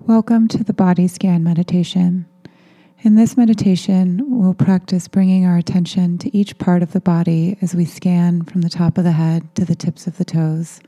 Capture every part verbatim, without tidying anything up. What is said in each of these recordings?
Welcome to the Body Scan Meditation. In this meditation, we'll practice bringing our attention to each part of the body as we scan from the top of the head to the tips of the toes.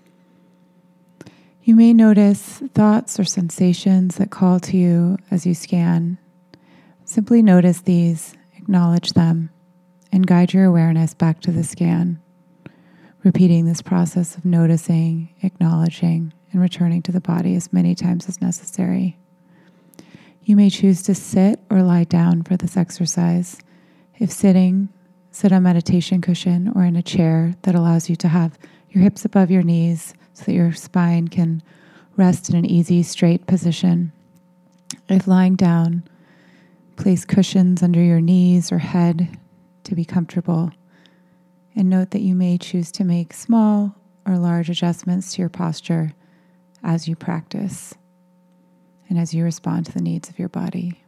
You may notice thoughts or sensations that call to you as you scan. Simply notice these, acknowledge them, and guide your awareness back to the scan, repeating this process of noticing, acknowledging, and returning to the body as many times as necessary. You may choose to sit or lie down for this exercise. If sitting, sit on a meditation cushion or in a chair that allows you to have your hips above your knees so that your spine can rest in an easy, straight position. If lying down, place cushions under your knees or head to be comfortable. And note that you may choose to make small or large adjustments to your posture as you practice and as you respond to the needs of your body.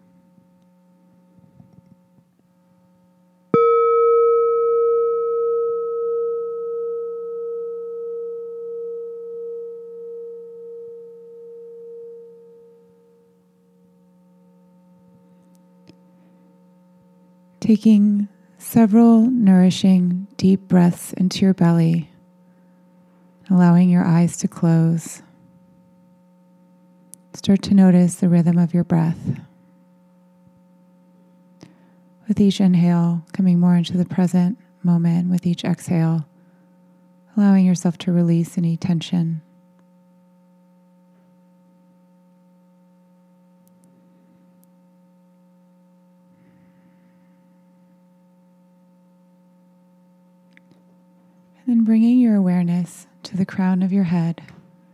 Taking several nourishing deep breaths into your belly, allowing your eyes to close. Start to notice the rhythm of your breath. With each inhale, coming more into the present moment. With each exhale, allowing yourself to release any tension. And then bringing your awareness to the crown of your head.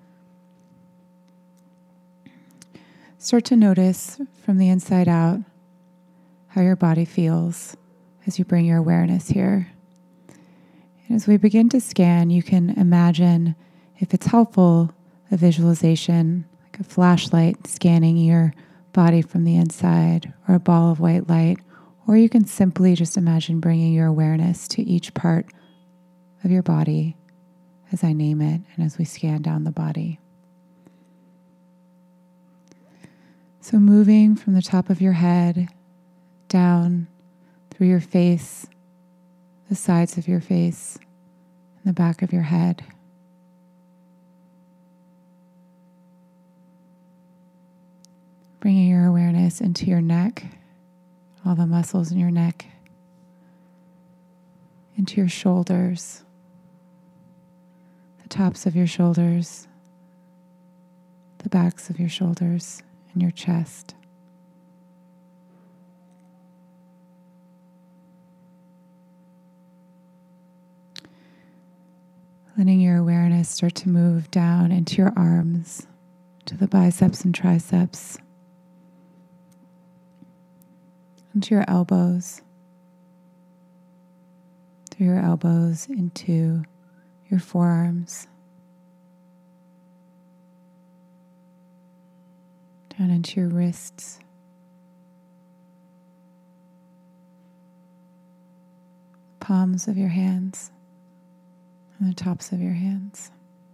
Start to notice from the inside out how your body feels as you bring your awareness here. And as we begin to scan, you can imagine, if it's helpful, a visualization, like a flashlight scanning your body from the inside, or a ball of white light, or you can simply just imagine bringing your awareness to each part of your body as I name it and as we scan down the body. So moving from the top of your head down through your face, the sides of your face, and the back of your head. Bringing your awareness into your neck, all the muscles in your neck, into your shoulders, the tops of your shoulders, the backs of your shoulders, and your chest. Letting your awareness start to move down into your arms, to the biceps and triceps, into your elbows, through your elbows into your forearms, down into your wrists, palms of your hands, and the tops of your hands.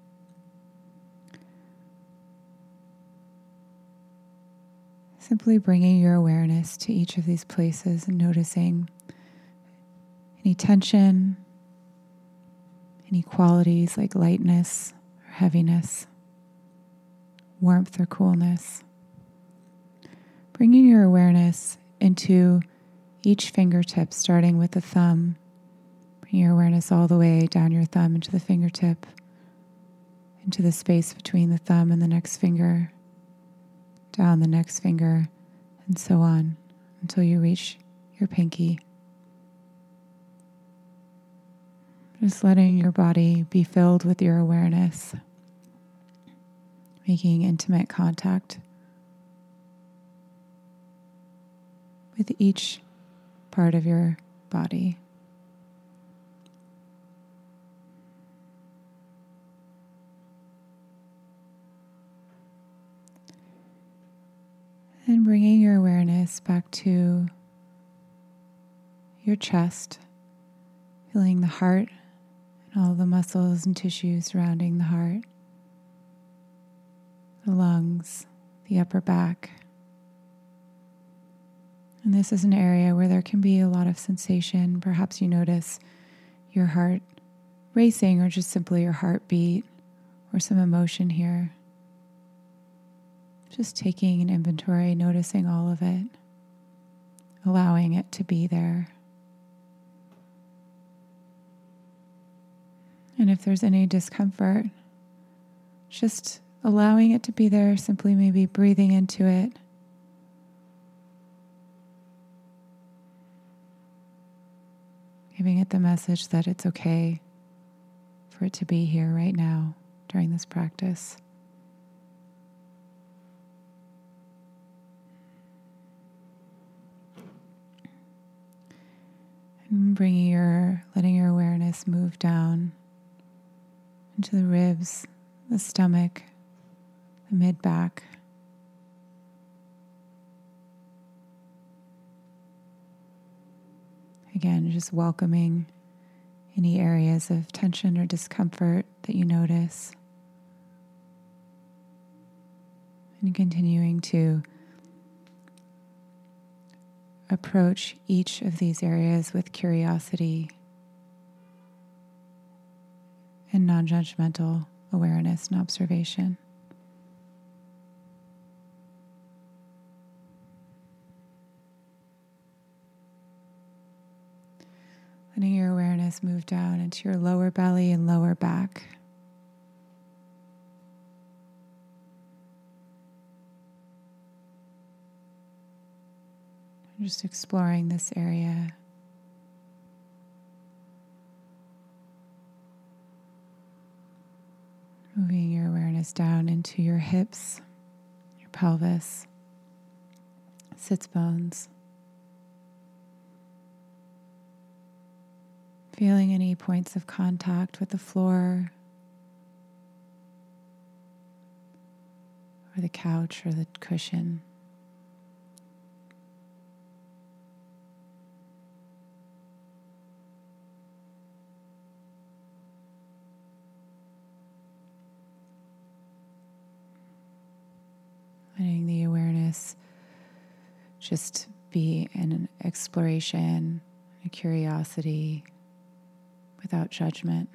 Simply bringing your awareness to each of these places and noticing any tension, any qualities like lightness or heaviness, warmth or coolness. Bringing your awareness into each fingertip, starting with the thumb. Bring your awareness all the way down your thumb into the fingertip, into the space between the thumb and the next finger, down the next finger, and so on until you reach your pinky. Just letting your body be filled with your awareness, making intimate contact with each part of your body. And bringing your awareness back to your chest, feeling the heart and all the muscles and tissues surrounding the heart, the lungs, the upper back. And this is an area where there can be a lot of sensation. Perhaps you notice your heart racing, or just simply your heartbeat, or some emotion here. Just taking an inventory, noticing all of it, allowing it to be there. And if there's any discomfort, just allowing it to be there, simply maybe breathing into it. Giving it the message that it's okay for it to be here right now during this practice. And bringing your, letting your awareness move down into the ribs, the stomach, the mid-back. Again, just welcoming any areas of tension or discomfort that you notice. And continuing to approach each of these areas with curiosity and non-judgmental awareness and observation. Letting your awareness move down into your lower belly and lower back. Just exploring this area. Moving your awareness down into your hips, your pelvis, sits bones. Feeling any points of contact with the floor or the couch or the cushion. Letting the awareness just be an exploration, a curiosity, without judgment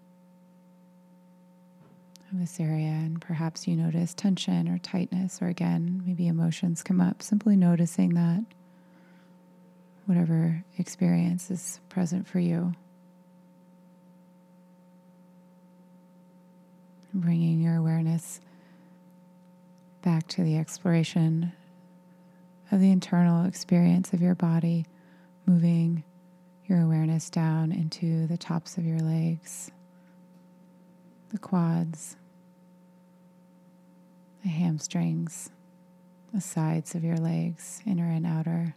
of this area. And perhaps you notice tension or tightness, or again, maybe emotions come up. Simply noticing that, whatever experience is present for you. Bringing your awareness back to the exploration of the internal experience of your body, moving your awareness down into the tops of your legs, the quads, the hamstrings, the sides of your legs, inner and outer.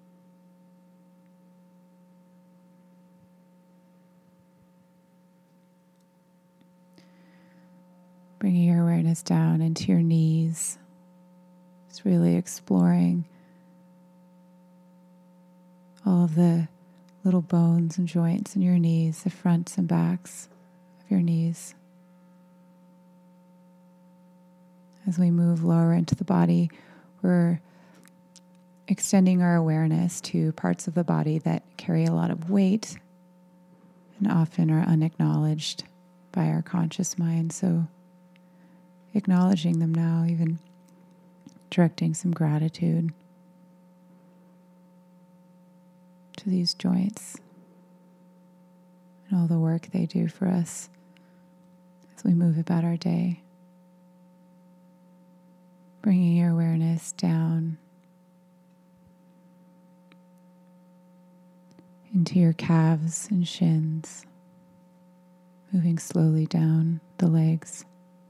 Bringing your awareness down into your knees. Just really exploring all of the little bones and joints in your knees, the fronts and backs of your knees. As we move lower into the body, we're extending our awareness to parts of the body that carry a lot of weight and often are unacknowledged by our conscious mind. So acknowledging them now, even directing some gratitude to these joints and all the work they do for us as we move about our day. Bringing your awareness down into your calves and shins, moving slowly down the legs.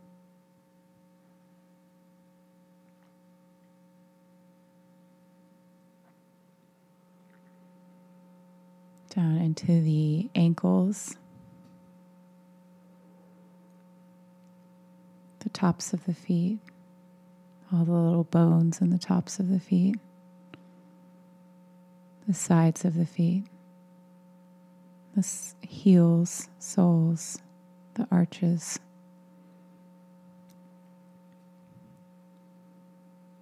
Down into the ankles, the tops of the feet, all the little bones in the tops of the feet, the sides of the feet, the s- heels, soles, the arches.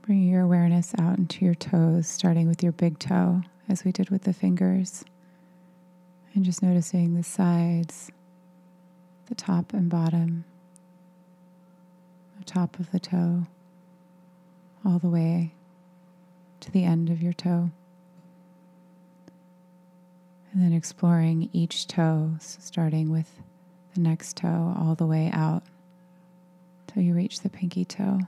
Bringing your awareness out into your toes, starting with your big toe, as we did with the fingers. And just noticing the sides, the top and bottom, the top of the toe, all the way to the end of your toe. And then exploring each toe, so starting with the next toe all the way out till you reach the pinky toe.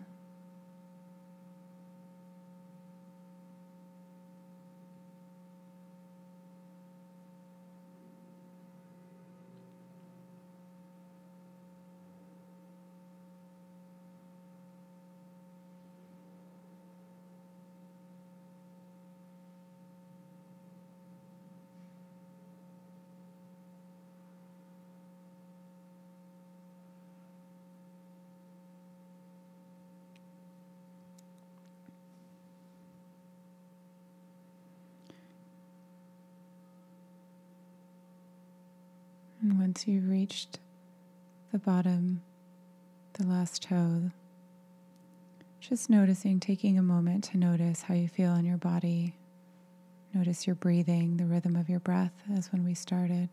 And once you've reached the bottom, the last toe, just noticing, taking a moment to notice how you feel in your body. Notice your breathing, the rhythm of your breath as when we started.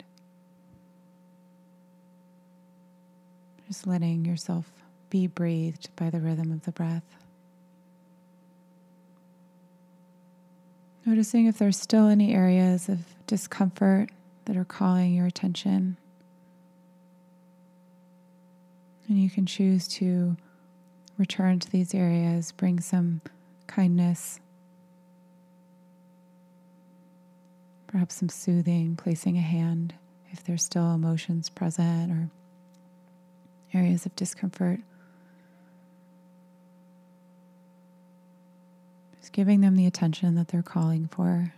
Just letting yourself be breathed by the rhythm of the breath. Noticing if there's still any areas of discomfort that are calling your attention. And you can choose to return to these areas, bring some kindness, perhaps some soothing, placing a hand if there's still emotions present or areas of discomfort. Just giving them the attention that they're calling for.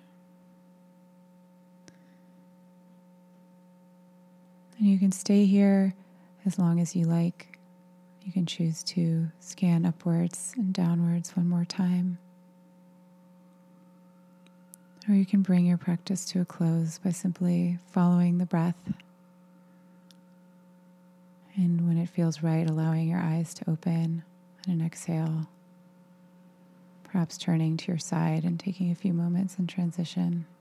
And you can stay here as long as you like. You can choose to scan upwards and downwards one more time. Or you can bring your practice to a close by simply following the breath. And when it feels right, allowing your eyes to open and an exhale. Perhaps turning to your side and taking a few moments in transition.